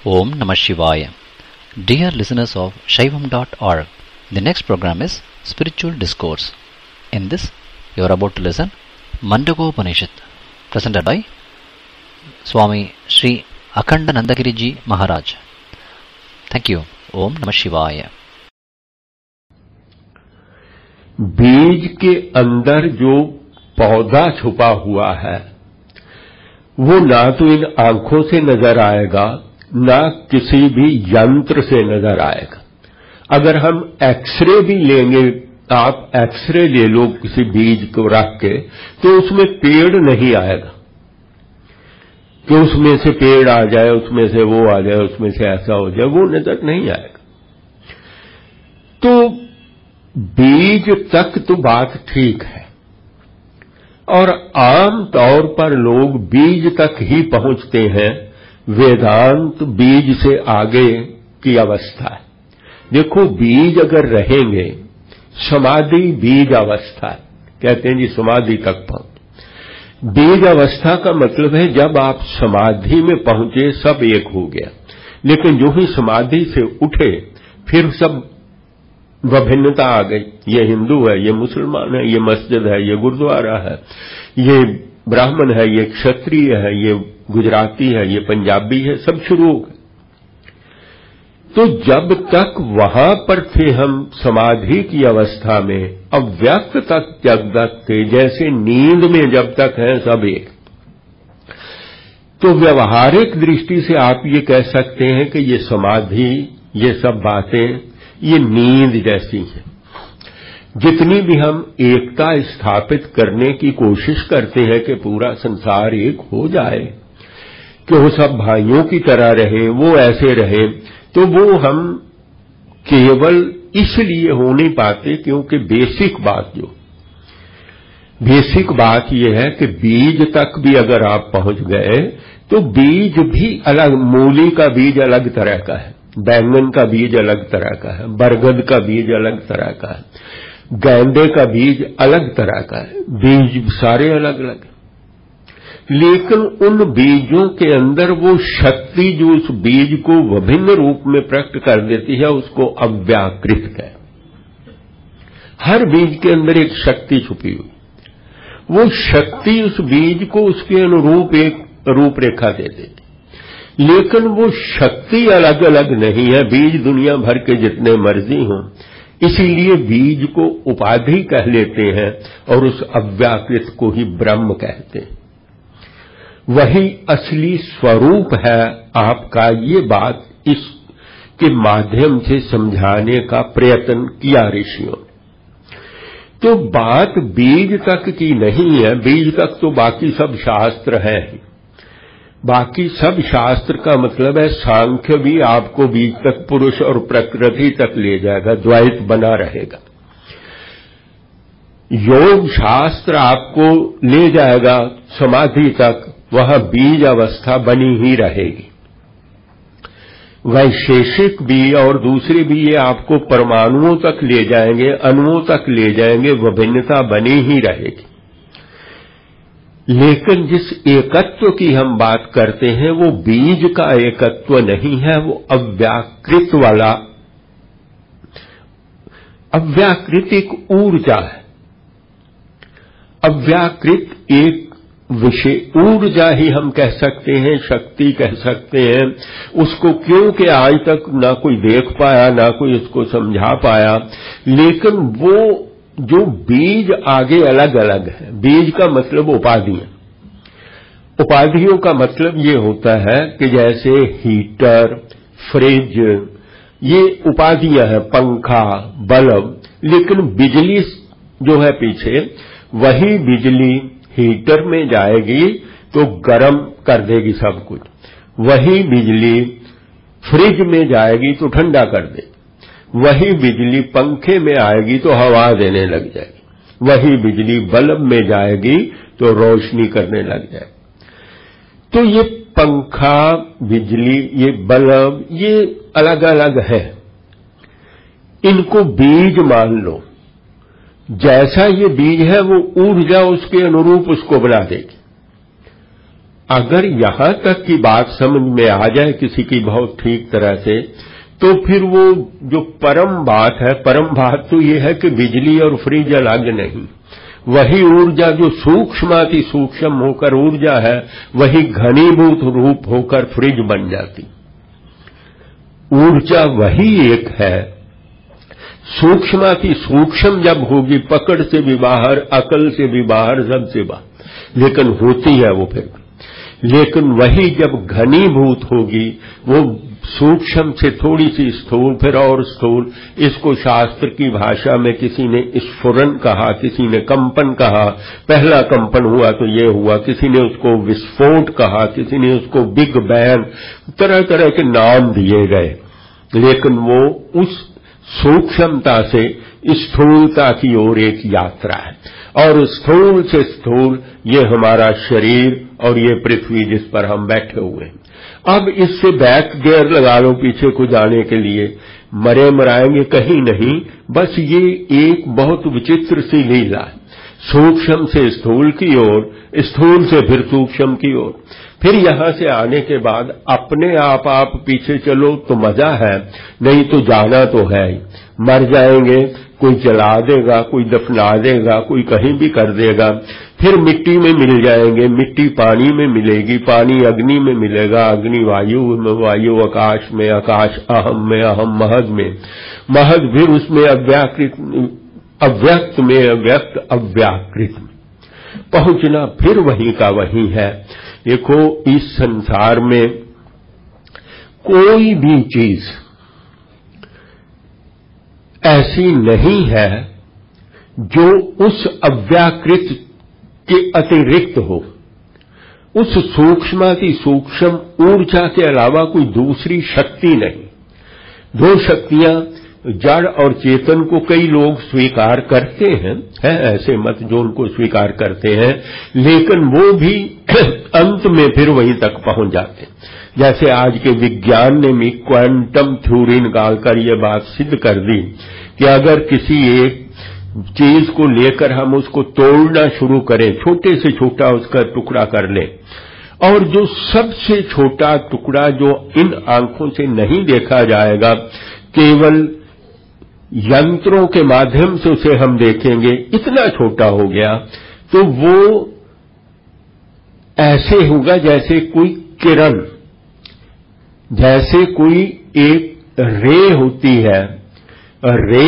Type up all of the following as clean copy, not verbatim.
Om Namah Shivaya. Dear listeners of Shaivam.org, the next program is Spiritual Discourse. In this, you are about to listen Mandagopanishad, presented by Swami Sri Akhandanandagiri Ji Maharaj. Thank you. Om Namah Shivaya. बीज के अंदर जो पौधा छुपा हुआ है वो ना तो इन आंखों से नजर आएगा, ना किसी भी यंत्र से नजर आएगा। अगर हम एक्सरे भी लेंगे, आप एक्सरे ले लो किसी बीज को रख के, तो उसमें पेड़ नहीं आएगा कि उसमें से पेड़ आ जाए, उसमें से वो आ जाए, उसमें से ऐसा हो जाए, वो नजर नहीं आएगा। तो बीज तक तो बात ठीक है, और आम तौर पर लोग बीज तक ही पहुंचते हैं। वेदांत बीज से आगे की अवस्था है। देखो, बीज अगर रहेंगे, समाधि बीज अवस्था है, कहते हैं जी समाधि तक पहुंच। बीज अवस्था का मतलब है जब आप समाधि में पहुंचे सब एक हो गया, लेकिन जो ही समाधि से उठे फिर सब विभिन्नता आ गई। ये हिंदू है, ये मुसलमान है, ये मस्जिद है, ये गुरुद्वारा है, ये ब्राह्मण है, ये क्षत्रिय है, ये गुजराती है, ये पंजाबी है, सब शुरू हो गए। तो जब तक वहां पर थे हम समाधि की अवस्था में, अव्यक्त तक जब तक थे, जैसे नींद में जब तक हैं सब एक। तो व्यवहारिक दृष्टि से आप ये कह सकते हैं कि ये समाधि, ये सब बातें, ये नींद जैसी है। जितनी भी हम एकता स्थापित करने की कोशिश करते हैं कि पूरा संसार एक हो जाए, कि वो सब भाइयों की तरह रहे, वो ऐसे रहे, तो वो हम केवल इसलिए हो नहीं पाते क्योंकि बेसिक बात ये है कि बीज तक भी अगर आप पहुंच गए तो बीज भी अलग, मूली का बीज अलग तरह का है, बैंगन का बीज अलग तरह का है, बरगद का बीज अलग तरह का है, गेंदे का बीज अलग तरह का है, बीज सारे अलग अलग। लेकिन उन बीजों के अंदर वो शक्ति जो उस बीज को विभिन्न रूप में प्रकट कर देती है, उसको अव्याकृत है। हर बीज के अंदर एक शक्ति छुपी हुई, वो शक्ति उस बीज को उसके अनुरूप एक रूपरेखा दे देती। लेकिन वो शक्ति अलग अलग नहीं है, बीज दुनिया भर के जितने मर्जी हों, इसीलिए बीज को उपाधि कह लेते हैं और उस अव्याकृत को ही ब्रह्म कहते हैं। वही असली स्वरूप है आपका। ये बात इसके माध्यम से समझाने का प्रयत्न किया ऋषियों ने। तो बात बीज तक की नहीं है, बीज तक तो बाकी सब शास्त्र हैं ही। बाकी सब शास्त्र का मतलब है सांख्य भी आपको बीज तक, पुरुष और प्रकृति तक ले जाएगा, द्वैत बना रहेगा। योग शास्त्र आपको ले जाएगा समाधि तक, वहां बीज अवस्था बनी ही रहेगी। वैशेषिक भी और दूसरे भी ये आपको परमाणुओं तक ले जाएंगे, अणुओं तक ले जाएंगे, विभिन्नता बनी ही रहेगी। लेकिन जिस एकत्व की हम बात करते हैं वो बीज का एकत्व नहीं है, वो अव्याकृत वाला, अव्याकृत एक ऊर्जा है। अव्याकृत एक विषय, ऊर्जा ही हम कह सकते हैं, शक्ति कह सकते हैं उसको, क्योंकि आज तक ना कोई देख पाया, ना कोई उसको समझा पाया। लेकिन वो जो बीज आगे अलग अलग है, बीज का मतलब उपाधियां, उपाधियों का मतलब ये होता है कि जैसे हीटर, फ्रिज, ये उपाधियां हैं, पंखा, बल्ब। लेकिन बिजली जो है पीछे, वही बिजली हीटर में जाएगी तो गर्म कर देगी सब कुछ, वही बिजली फ्रिज में जाएगी तो ठंडा कर देगी, वही बिजली पंखे में आएगी तो हवा देने लग जाएगी, वही बिजली बल्ब में जाएगी तो रोशनी करने लग जाएगी। तो ये पंखा, बिजली, ये बल्ब, ये अलग अलग है। इनको बीज मान लो। जैसा ये बीज है वो ऊर्जा उसके अनुरूप उसको बना देगी। अगर यहां तक की बात समझ में आ जाए किसी की बहुत ठीक तरह से, तो फिर वो जो परम बात है, परम बात तो ये है कि बिजली और फ्रिज अलग नहीं, वही ऊर्जा जो सूक्ष्माति सूक्ष्म होकर ऊर्जा है, वही घनीभूत रूप होकर फ्रिज बन जाती। ऊर्जा वही एक है, सूक्ष्माति सूक्ष्म जब होगी, पकड़ से भी बाहर, अकल से भी बाहर, सबसे बाहर, लेकिन होती है वो फिर। लेकिन वही जब घनीभूत होगी, वो सूक्ष्म से थोड़ी सी स्थूल, फिर और स्थूल, इसको शास्त्र की भाषा में किसी ने स्फुरन कहा, किसी ने कंपन कहा। पहला कंपन हुआ तो ये हुआ, किसी ने उसको विस्फोट कहा, किसी ने उसको बिग बैंग, तरह तरह के नाम दिए गए। लेकिन वो उस सूक्ष्मता से स्थूलता की ओर एक यात्रा है, और स्थूल से स्थूल ये हमारा शरीर और ये पृथ्वी जिस पर हम बैठे हुए हैं। अब इससे बैक गियर लगा लो पीछे को जाने के लिए, मरे मराएंगे कहीं नहीं। बस ये एक बहुत विचित्र सी लीला है, सूक्ष्म से स्थूल की ओर, स्थूल से फिर सूक्ष्म की ओर। फिर यहां से आने के बाद अपने आप पीछे चलो तो मजा है, नहीं तो जाना तो है ही। मर जाएंगे, कोई जला देगा, कोई दफना देगा, कोई कहीं भी कर देगा। फिर मिट्टी में मिल जाएंगे, मिट्टी पानी में मिलेगी, पानी अग्नि में मिलेगा, अग्नि वायु में, वायु आकाश में, आकाश अहम में, अहम महद में, महद फिर उसमें अव्याकृत, अव्यक्त में, अव्यक्त अव्याकृत में पहुंचना फिर वहीं का वहीं है। देखो, इस संसार में कोई भी चीज ऐसी नहीं है जो उस अव्याकृत के अतिरिक्त हो। उस सूक्ष्माति सूक्ष्म ऊर्जा के अलावा कोई दूसरी शक्ति नहीं। दो शक्तियां, जड़ और चेतन को कई लोग स्वीकार करते हैं, है ऐसे मत जो उनको स्वीकार करते हैं, लेकिन वो भी अंत में फिर वहीं तक पहुंच जाते हैं। जैसे आज के विज्ञान ने भी क्वांटम थ्योरी निकालकर ये बात सिद्ध कर दी कि अगर किसी एक चीज को लेकर हम उसको तोड़ना शुरू करें, छोटे से छोटा उसका टुकड़ा कर लें, और जो सबसे छोटा टुकड़ा जो इन आंखों से नहीं देखा जाएगा, केवल यंत्रों के माध्यम से उसे हम देखेंगे, इतना छोटा हो गया, तो वो ऐसे होगा जैसे कोई किरण, जैसे कोई एक रे होती है, रे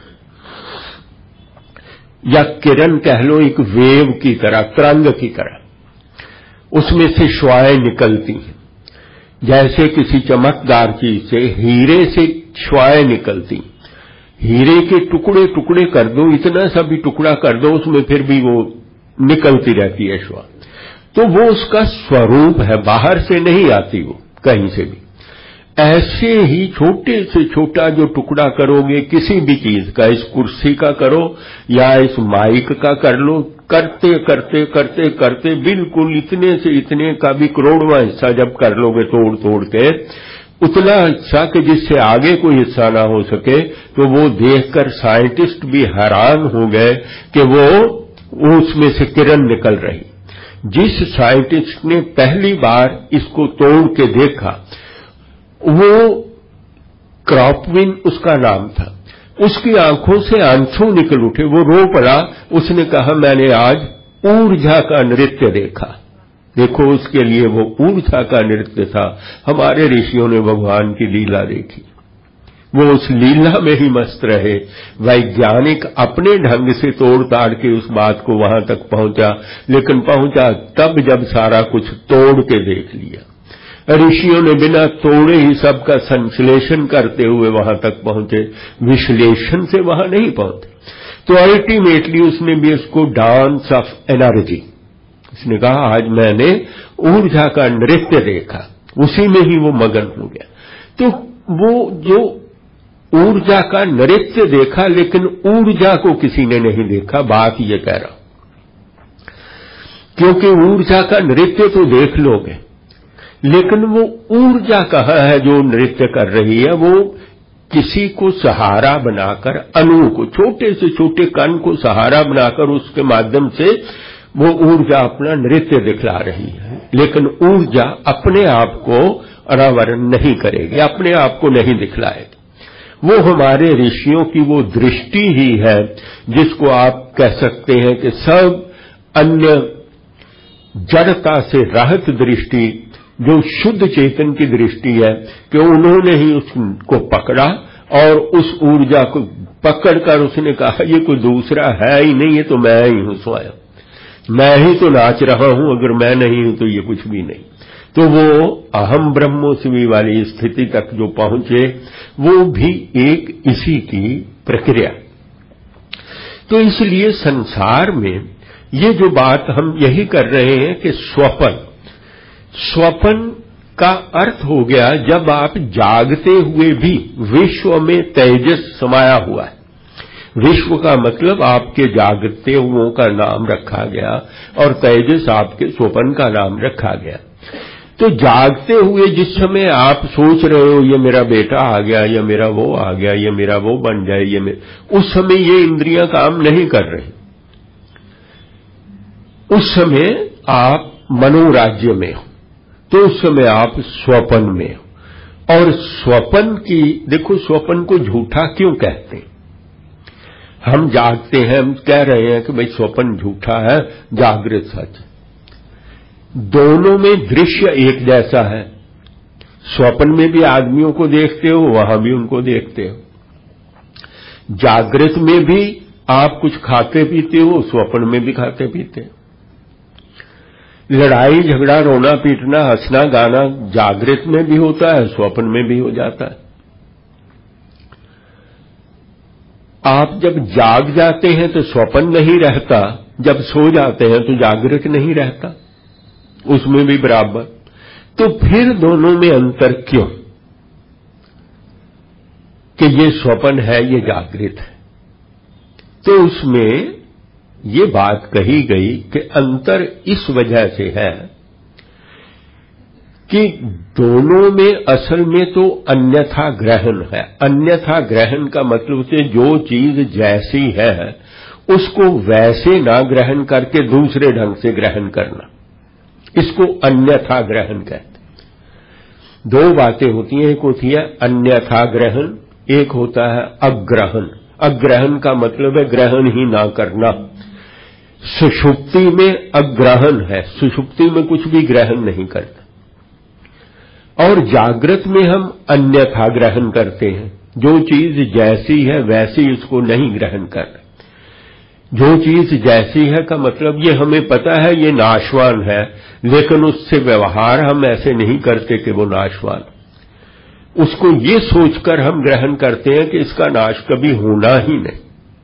या किरण कह लो, एक वेव की तरह, तरंग की तरह, उसमें से श्वाएं निकलती हैं। जैसे किसी चमकदार चीज से, हीरे से श्वाएं निकलती, हीरे के टुकड़े टुकड़े कर दो, इतना सा भी टुकड़ा कर दो, उसमें फिर भी वो निकलती रहती है श्वा। तो वो उसका स्वरूप है, बाहर से नहीं आती वो कहीं से भी। ऐसे ही छोटे से छोटा जो टुकड़ा करोगे किसी भी चीज का, इस कुर्सी का करो या इस माइक का कर लो, करते करते करते करते बिल्कुल इतने से इतने का भी करोड़वां हिस्सा जब कर लोगे तोड़ तोड़ के, उतना हिस्सा कि जिससे आगे कोई हिस्सा ना हो सके, तो वो देखकर साइंटिस्ट भी हैरान हो गए कि वो उसमें से किरण निकल रही। जिस साइंटिस्ट ने पहली बार इसको तोड़ के देखा, वो क्रॉपविन उसका नाम था, उसकी आंखों से आंसू निकल उठे, वो रो पड़ा। उसने कहा, मैंने आज ऊर्जा का नृत्य देखा। देखो, उसके लिए वो ऊर्जा का नृत्य था। हमारे ऋषियों ने भगवान की लीला देखी, वो उस लीला में ही मस्त रहे। वैज्ञानिक अपने ढंग से तोड़ ताड़ के उस बात को वहां तक पहुंचा, लेकिन पहुंचा तब जब सारा कुछ तोड़ के देख लिया। ऋषियों ने बिना तोड़े ही सबका संश्लेषण करते हुए वहां तक पहुंचे, विश्लेषण से वहां नहीं पहुंचे। तो अल्टीमेटली उसने भी इसको डांस ऑफ एनर्जी, उसने कहा आज मैंने ऊर्जा का नृत्य देखा, उसी में ही वो मगन हो गया। तो वो जो ऊर्जा का नृत्य देखा, लेकिन ऊर्जा को किसी ने नहीं देखा, बात ये कह रहा हूं। क्योंकि ऊर्जा का नृत्य तो देख लोगे, लेकिन वो ऊर्जा कहाँ है जो नृत्य कर रही है? वो किसी को सहारा बनाकर, अणु को, छोटे से छोटे कण को सहारा बनाकर उसके माध्यम से वो ऊर्जा अपना नृत्य दिखला रही है, लेकिन ऊर्जा अपने आप को अनावरण नहीं करेगी, अपने आप को नहीं दिखलाएगी। वो हमारे ऋषियों की वो दृष्टि ही है जिसको आप कह सकते हैं कि सब अन्य जड़ता से रहित दृष्टि, जो शुद्ध चेतन की दृष्टि है, कि उन्होंने ही उसको पकड़ा और उस ऊर्जा को पकड़कर उसने कहा ये कोई दूसरा है ही नहीं, ये तो मैं ही हूं स्वयं, मैं ही तो नाच रहा हूं, अगर मैं नहीं हूं तो ये कुछ भी नहीं। तो वो अहम ब्रह्मोस्मि वाली स्थिति तक जो पहुंचे, वो भी एक इसी की प्रक्रिया। तो इसलिए संसार में ये जो बात हम यही कर रहे हैं कि स्वप्न का अर्थ हो गया जब आप जागते हुए भी विश्व में तेजस समाया हुआ है। विश्व का मतलब आपके जागते हुओं का नाम रखा गया और तेजस आपके स्वप्न का नाम रखा गया। तो जागते हुए जिस समय आप सोच रहे हो ये मेरा बेटा आ गया, ये मेरा वो आ गया, ये मेरा वो बन जाए, ये उस समय ये इंद्रियां काम नहीं कर रही। उस समय आप मनोराज्य में हो, तो उस समय आप स्वप्न में हो। और स्वप्न की देखो, स्वप्न को झूठा क्यों कहते हैं? हम जागते हैं, हम कह रहे हैं कि भाई स्वप्न झूठा है, जागृत सच। दोनों में दृश्य एक जैसा है। स्वप्न में भी आदमियों को देखते हो, वहां भी उनको देखते हो। जागृत में भी आप कुछ खाते पीते हो, स्वप्न में भी खाते पीते हो। लड़ाई झगड़ा, रोना पीटना, हंसना गाना जागृत में भी होता है, स्वप्न में भी हो जाता है। आप जब जाग जाते हैं तो स्वप्न नहीं रहता, जब सो जाते हैं तो जागृत नहीं रहता, उसमें भी बराबर। तो फिर दोनों में अंतर क्यों कि ये स्वप्न है, ये जागृत है? तो उसमें ये बात कही गई कि अंतर इस वजह से है कि दोनों में असल में तो अन्यथा ग्रहण है। अन्यथा ग्रहण का मतलब से जो चीज जैसी है उसको वैसे ना ग्रहण करके दूसरे ढंग से ग्रहण करना, इसको अन्यथा ग्रहण कहते हैं। दो बातें होती हैं, एक होती है अन्यथा ग्रहण, एक होता है अग्रहण। अग्रहण का मतलब है ग्रहण ही ना करना। सुषुप्ति में अग्रहण है, सुषुप्ति में कुछ भी ग्रहण नहीं करता। और जागृत में हम अन्यथा ग्रहण करते हैं, जो चीज जैसी है वैसी उसको नहीं ग्रहण कर रहे। जो चीज जैसी है का मतलब ये हमें पता है ये नाशवान है, लेकिन उससे व्यवहार हम ऐसे नहीं करते कि वो नाशवान। उसको ये सोचकर हम ग्रहण करते हैं कि इसका नाश कभी होना ही नहीं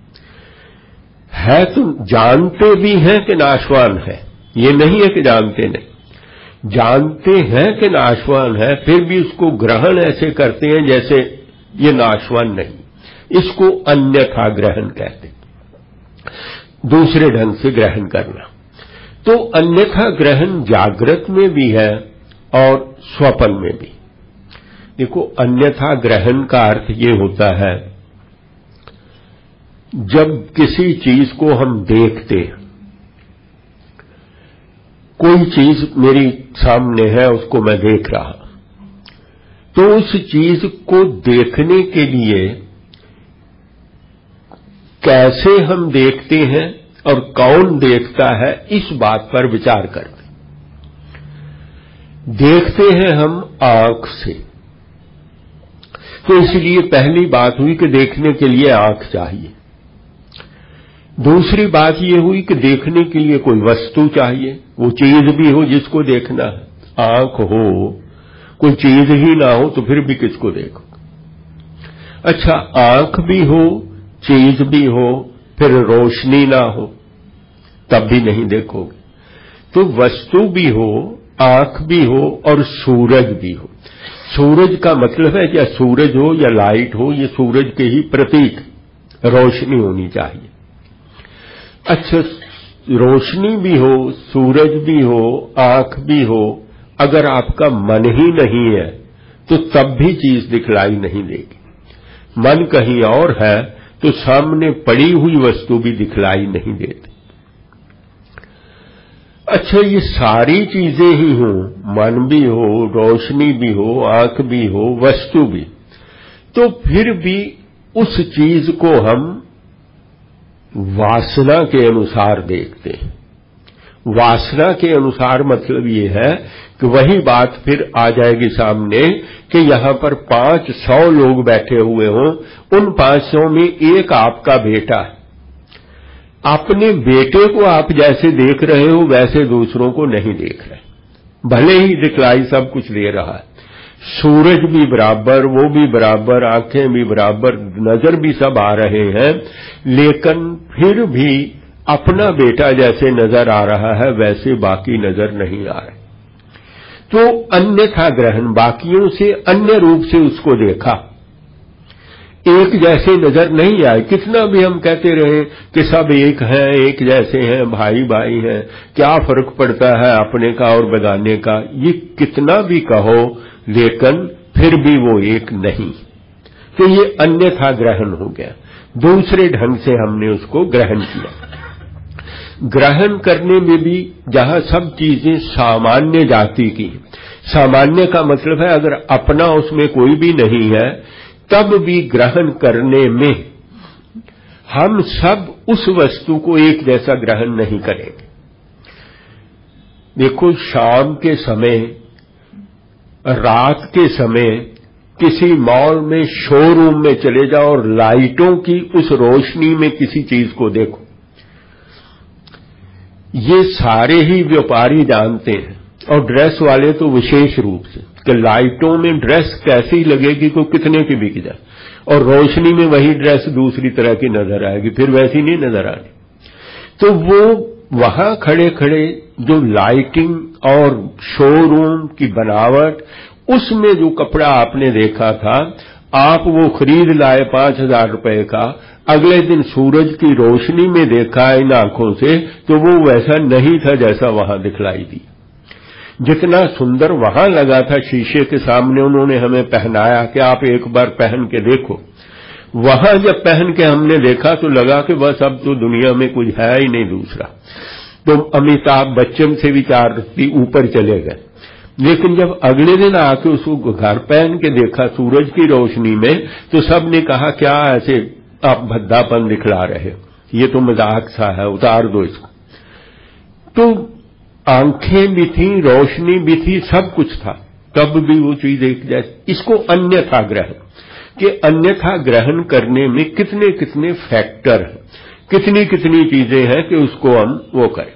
है। तो जानते भी हैं कि नाशवान है, ये नहीं है कि जानते नहीं, जानते हैं कि नाशवान है, फिर भी उसको ग्रहण ऐसे करते हैं जैसे ये नाशवान नहीं। इसको अन्यथा ग्रहण कहते हैं, दूसरे ढंग से ग्रहण करना। तो अन्यथा ग्रहण जागृत में भी है और स्वप्न में भी। देखो, अन्यथा ग्रहण का अर्थ ये होता है जब किसी चीज को हम देखते हैं, कोई चीज मेरी सामने है उसको मैं देख रहा, तो उस चीज को देखने के लिए कैसे हम देखते हैं और कौन देखता है, इस बात पर विचार करते। देखते हैं हम आंख से, तो इसलिए पहली बात हुई कि देखने के लिए आंख चाहिए। दूसरी बात यह हुई कि देखने के लिए कोई वस्तु चाहिए, वो चीज भी हो जिसको देखना है। आंख हो, कोई चीज ही ना हो तो फिर भी किसको देखो? अच्छा, आंख भी हो, चीज भी हो, फिर रोशनी ना हो तब भी नहीं देखोगे। तो वस्तु भी हो, आंख भी हो और सूरज भी हो। सूरज का मतलब है या सूरज हो या लाइट हो, ये सूरज के ही प्रतीक, रोशनी होनी चाहिए। अच्छा, रोशनी भी हो, सूरज भी हो, आंख भी हो, अगर आपका मन ही नहीं है तो तब भी चीज दिखलाई नहीं देगी। मन कहीं और है तो सामने पड़ी हुई वस्तु भी दिखलाई नहीं देती। अच्छा, ये सारी चीजें ही हों, मन भी हो, रोशनी भी हो, आंख भी हो, वस्तु भी, तो फिर भी उस चीज को हम वासना के अनुसार देखते हैं। वासना के अनुसार मतलब ये है कि वही बात फिर आ जाएगी सामने कि यहां पर 500 लोग बैठे हुए हों, उन 500 में एक आपका बेटा है। अपने बेटे को आप जैसे देख रहे हो वैसे दूसरों को नहीं देख रहे, भले ही दिखलाई सब कुछ दे रहा है, सूरज भी बराबर, वो भी बराबर, आंखें भी बराबर, नजर भी सब आ रहे हैं, लेकिन फिर भी अपना बेटा जैसे नजर आ रहा है वैसे बाकी नजर नहीं आ रहे। तो अन्यथा ग्रहण, बाकियों से अन्य रूप से उसको देखा, एक जैसे नजर नहीं आए। कितना भी हम कहते रहे कि सब एक हैं, एक जैसे हैं, भाई भाई हैं, क्या फर्क पड़ता है अपने का और बेगाने का, ये कितना भी कहो, लेकिन फिर भी वो एक नहीं। तो ये अन्यथा ग्रहण हो गया, दूसरे ढंग से हमने उसको ग्रहण किया। ग्रहण करने में भी जहां सब चीजें सामान्य जाति की, सामान्य का मतलब है अगर अपना उसमें कोई भी नहीं है, तब भी ग्रहण करने में हम सब उस वस्तु को एक जैसा ग्रहण नहीं करेंगे। देखो, शाम के समय, रात के समय किसी मॉल में, शोरूम में चले जाओ और लाइटों की उस रोशनी में किसी चीज को देखो, ये सारे ही व्यापारी जानते हैं, और ड्रेस वाले तो विशेष रूप से, कि लाइटों में ड्रेस कैसी लगेगी को कितने की बिक जाए, और रोशनी में वही ड्रेस दूसरी तरह की नजर आएगी, फिर वैसी नहीं नजर आनी। तो वो वहां खड़े खड़े जो लाइटिंग और शोरूम की बनावट, उसमें जो कपड़ा आपने देखा था, आप वो खरीद लाए 5,000 रुपए का, अगले दिन सूरज की रोशनी में देखा इन आंखों से, तो वो वैसा नहीं था जैसा वहां दिखलाई दी। जितना सुंदर वहां लगा था शीशे के सामने, उन्होंने हमें पहनाया कि आप एक बार पहन के देखो, वहां जब पहन के हमने देखा तो लगा कि बस अब तो दुनिया में कुछ है ही नहीं दूसरा। तो अमिताभ बच्चन से भी 4 रत्ती ऊपर चले गए। लेकिन जब अगले दिन आके उसको घर पहन के देखा सूरज की रोशनी में, तो सबने कहा क्या ऐसे आप भद्दापन दिखला रहे, ये तो मजाक सा है, उतार दो इसको। तो आंखें भी थी, रोशनी भी थी, सब कुछ था, तब भी वो चीज एक जैसे। इसको अन्यथा ग्रहण, कि अन्यथा ग्रहण करने में कितने कितने फैक्टर हैं, कितनी कितनी चीजें हैं कि उसको हम वो करें।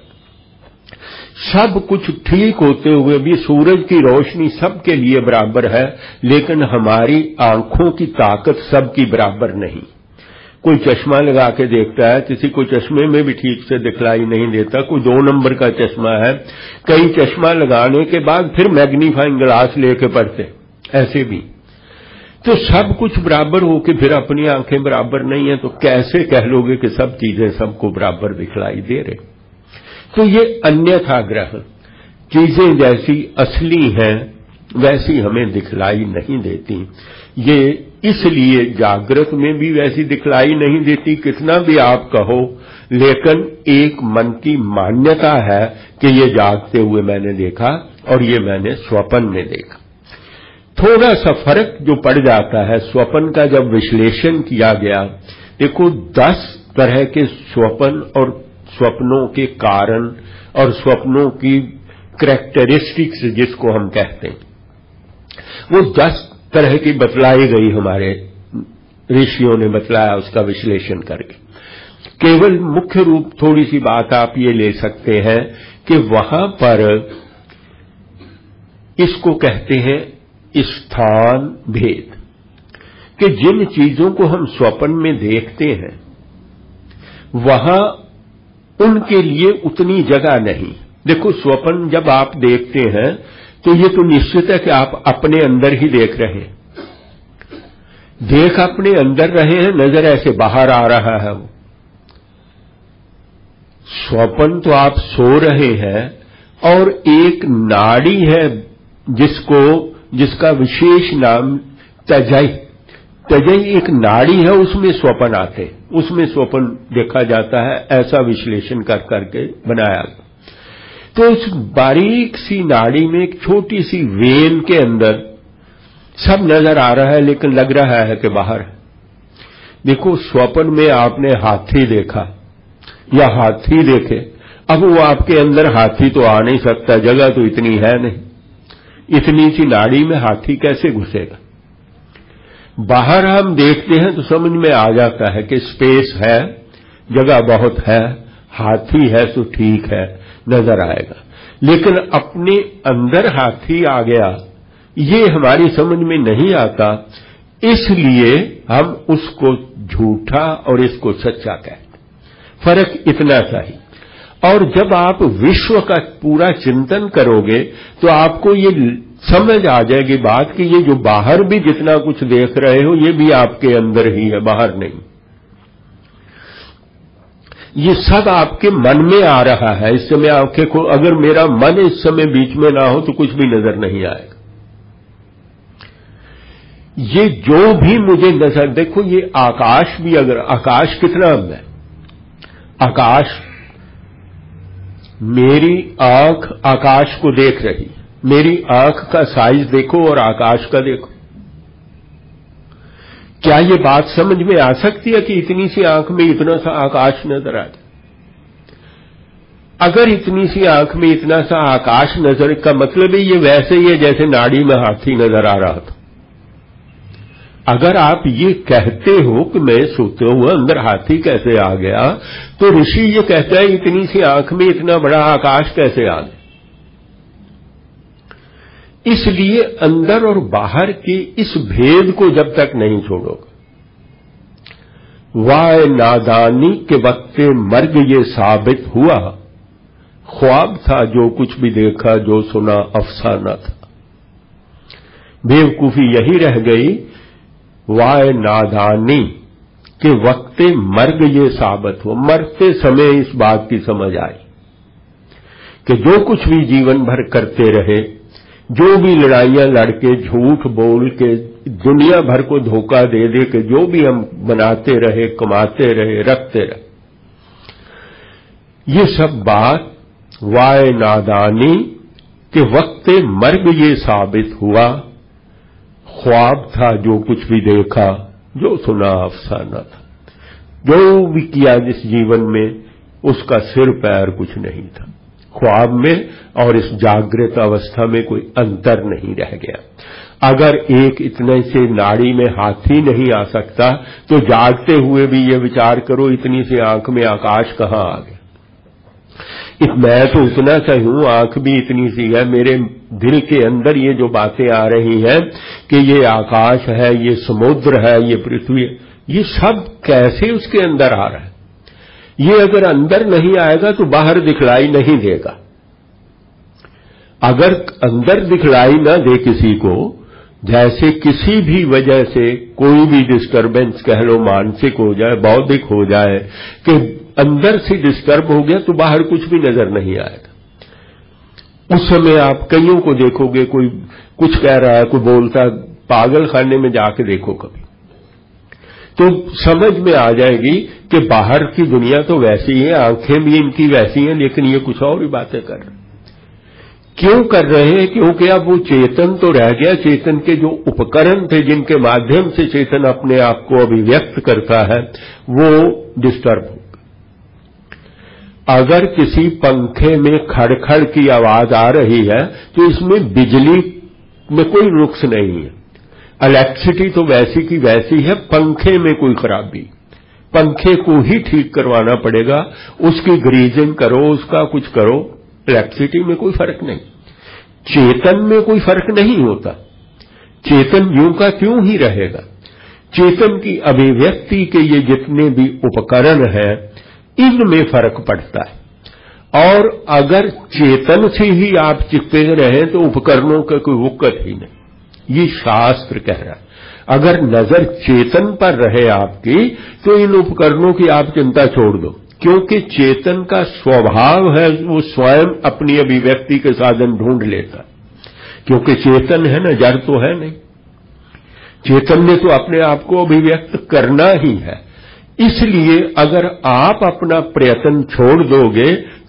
सब कुछ ठीक होते हुए भी सूरज की रोशनी सबके लिए बराबर है, लेकिन हमारी आंखों की ताकत सबकी बराबर नहीं। कोई चश्मा लगा के देखता है, किसी को चश्मे में भी ठीक से दिखलाई नहीं देता, कोई 2 नंबर का चश्मा है, कई चश्मा लगाने के बाद फिर मैग्नीफाइंग ग्लास लेके पढ़ते, ऐसे भी। तो सब कुछ बराबर हो के फिर अपनी आंखें बराबर नहीं है, तो कैसे कह लोगे कि सब चीजें सबको बराबर दिखलाई दे रहे। तो ये अन्यथा ग्रहण, चीजें जैसी असली हैं वैसी हमें दिखलाई नहीं देती। ये इसलिए जागृत में भी वैसी दिखलाई नहीं देती, कितना भी आप कहो, लेकिन एक मन की मान्यता है कि ये जागते हुए मैंने देखा और ये मैंने स्वप्न में देखा। थोड़ा सा फर्क जो पड़ जाता है स्वप्न का, जब विश्लेषण किया गया, देखो 10 तरह के स्वप्न और स्वप्नों के कारण और स्वप्नों की कैरेक्टरिस्टिक्स जिसको हम कहते हैं, वो 10 तरह की बतलाई गई, हमारे ऋषियों ने बतलाया उसका विश्लेषण करके। केवल मुख्य रूप थोड़ी सी बात आप ये ले सकते हैं कि वहां पर इसको कहते हैं स्थान भेद, कि जिन चीजों को हम स्वप्न में देखते हैं वहां उनके लिए उतनी जगह नहीं। देखो, स्वप्न जब आप देखते हैं तो ये तो निश्चित है कि आप अपने अंदर ही देख रहे हैं, देख अपने अंदर रहे हैं, नजर ऐसे बाहर आ रहा है। वो स्वप्न तो आप सो रहे हैं और एक नाड़ी है जिसका विशेष नाम तजई, तजई एक नाड़ी है, उसमें स्वप्न आते हैं, उसमें स्वप्न देखा जाता है, ऐसा विश्लेषण कर करके बनाया। तो उस बारीक सी नाड़ी में एक छोटी सी वेन के अंदर सब नजर आ रहा है, लेकिन लग रहा है कि बाहर है। देखो, स्वप्न में आपने हाथी देखा या हाथी देखे, अब वो आपके अंदर हाथी तो आ नहीं सकता, जगह तो इतनी है नहीं, इतनी सी नाड़ी में हाथी कैसे घुसेगा। बाहर हम देखते हैं तो समझ में आ जाता है कि स्पेस है, जगह बहुत है, हाथी है तो ठीक है, नजर आएगा। लेकिन अपने अंदर हाथी आ गया, ये हमारी समझ में नहीं आता, इसलिए हम उसको झूठा और इसको सच्चा कहते। फर्क इतना सा ही। और जब आप विश्व का पूरा चिंतन करोगे तो आपको ये समझ आ जाएगी बात कि ये जो बाहर भी जितना कुछ देख रहे हो, ये भी आपके अंदर ही है, बाहर नहीं। ये सब आपके मन में आ रहा है। इस समय आंखें को, अगर मेरा मन इस समय बीच में ना हो तो कुछ भी नजर नहीं आएगा। ये जो भी मुझे नजर, देखो ये आकाश भी, अगर आकाश कितना है, आकाश, मेरी आंख आकाश को देख रही, मेरी आंख का साइज देखो और आकाश का देखो। क्या ये बात समझ में आ सकती है कि इतनी सी आंख में इतना सा आकाश नजर आ जाए? अगर इतनी सी आंख में इतना सा आकाश नजर, का मतलब है ये वैसे ही है जैसे नाड़ी में हाथी नजर आ रहा था। अगर आप ये कहते हो कि मैं सोते हुए अंदर हाथी कैसे आ गया, तो ऋषि ये कहता है इतनी सी आंख में इतना बड़ा आकाश कैसे आ गया। इसलिए अंदर और बाहर के इस भेद को जब तक नहीं छोड़ोगे, वाय नादानी के वक्ते मर्ग ये साबित हुआ, ख्वाब था जो कुछ भी देखा, जो सुना अफसाना था। बेवकूफी यही रह गई, वाय नादानी के वक्ते मर्ग ये साबित हुआ, मरते समय इस बात की समझ आई कि जो कुछ भी जीवन भर करते रहे, जो भी लड़ाइयां लड़के, झूठ बोल के, दुनिया भर को धोखा दे दे के जो भी हम बनाते रहे, कमाते रहे, रखते रहे, ये सब बात वाय नादानी के वक्ते मर्ग ये साबित हुआ, ख्वाब था जो कुछ भी देखा, जो सुना अफसाना था। जो भी किया जिस जीवन में, उसका सिर पैर कुछ नहीं था। ख्वाब में और इस जागृत अवस्था में कोई अंतर नहीं रह गया। अगर एक इतने से नाड़ी में हाथी नहीं आ सकता, तो जागते हुए भी ये विचार करो इतनी सी आंख में आकाश कहां आ गया। मैं तो उतना सा हूं, आंख भी इतनी सी है, मेरे दिल के अंदर ये जो बातें आ रही हैं कि ये आकाश है, ये समुद्र है, ये पृथ्वी है, ये सब कैसे उसके अंदर आ रहा है। ये अगर अंदर नहीं आएगा तो बाहर दिखलाई नहीं देगा। अगर अंदर दिखलाई ना दे किसी को, जैसे किसी भी वजह से कोई भी डिस्टर्बेंस कह लो, मानसिक हो जाए, बौद्धिक हो जाए, कि अंदर से डिस्टर्ब हो गया तो बाहर कुछ भी नजर नहीं आएगा। उस समय आप कईयों को देखोगे, कोई कुछ कह रहा है, कोई बोलता, पागल खाने में जाके देखो कभी, तो समझ में आ जाएगी कि बाहर की दुनिया तो वैसी है, आंखें भी इनकी वैसी हैं, लेकिन ये कुछ और ही बातें कर रहे हैं। क्यों कर रहे हैं? क्योंकि अब वो चेतन तो रह गया, चेतन के जो उपकरण थे जिनके माध्यम से चेतन अपने आप को अभिव्यक्त करता है, वो डिस्टर्ब हो गए। अगर किसी पंखे में खड़खड़ की आवाज आ रही है तो इसमें बिजली में कोई नुक्स नहीं है, इलेक्ट्रिसिटी तो वैसी की वैसी है, पंखे में कोई खराबी, पंखे को ही ठीक करवाना पड़ेगा, उसकी ग्रीजिंग करो, उसका कुछ करो, इलेक्ट्रिसिटी में कोई फर्क नहीं। चेतन में कोई फर्क नहीं होता, चेतन यूं का त्यों ही रहेगा। चेतन की अभिव्यक्ति के ये जितने भी उपकरण हैं, इनमें फर्क पड़ता है। और अगर चेतन से ही आप चिपके रहें तो उपकरणों का कोई वक़्त ही नहीं, ये शास्त्र कह रहा है। अगर नजर चेतन पर रहे आपकी, तो इन उपकरणों की आप चिंता छोड़ दो, क्योंकि चेतन का स्वभाव है वो स्वयं अपनी अभिव्यक्ति के साधन ढूंढ लेता, क्योंकि चेतन है ना, जड़ तो है नहीं। चेतन ने तो अपने आप को अभिव्यक्त करना ही है। इसलिए अगर आप अपना प्रयत्न छोड़ दोगे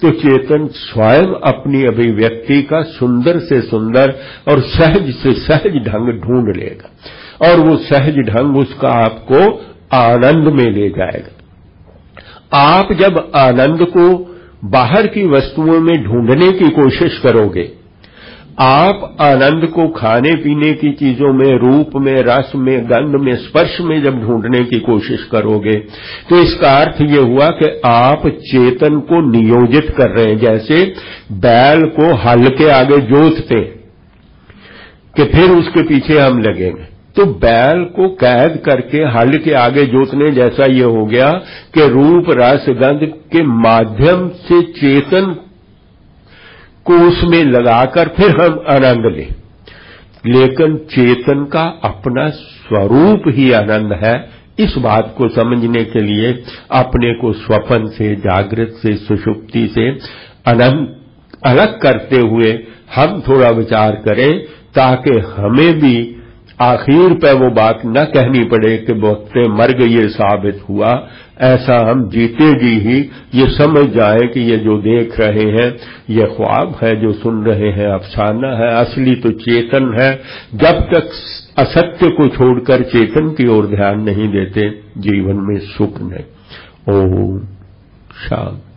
तो चेतन स्वयं अपनी अभिव्यक्ति का सुंदर से सुंदर और सहज से सहज ढंग ढूंढ लेगा और वो सहज ढंग उसका आपको आनंद में ले जाएगा। आप जब आनंद को बाहर की वस्तुओं में ढूंढने की कोशिश करोगे, आप आनंद को खाने पीने की चीजों में, रूप में, रस में, गंध में, स्पर्श में जब ढूंढने की कोशिश करोगे तो इसका अर्थ ये हुआ कि आप चेतन को नियोजित कर रहे हैं। जैसे बैल को हल के आगे जोतते कि फिर उसके पीछे हम लगेंगे, तो बैल को कैद करके हल के आगे जोतने जैसा ये हो गया कि रूप, रस, गंध के माध्यम से चेतन को उसमें लगाकर फिर हम आनंद लें। लेकिन चेतन का अपना स्वरूप ही आनंद है। इस बात को समझने के लिए अपने को स्वप्न से, जागृत से, सुषुप्ति से अलग करते हुए हम थोड़ा विचार करें ताकि हमें भी आखिर पे वो बात न कहनी पड़े कि वक्ते मर गए ये साबित हुआ। ऐसा हम जीते जी ही ये समझ जाए कि ये जो देख रहे हैं ये ख्वाब है, जो सुन रहे हैं अफसाना है, असली तो चेतन है। जब तक असत्य को छोड़कर चेतन की ओर ध्यान नहीं देते जीवन में सुख नहीं। ओम शांति।